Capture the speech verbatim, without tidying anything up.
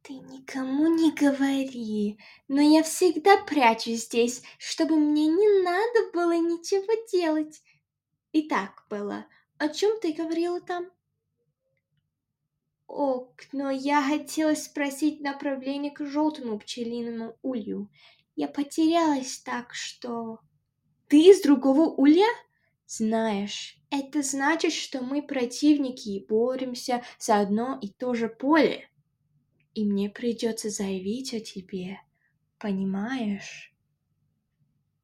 Ты никому не говори, но я всегда прячусь здесь, чтобы мне не надо было ничего делать. Итак, Белла, о чем ты говорила там? Ок, но я хотела спросить направление к желтому пчелиному улью. Я потерялась, так что... Ты из другого улья? Знаешь, это значит, что мы противники и боремся за одно и то же поле. И мне придется заявить о тебе, понимаешь?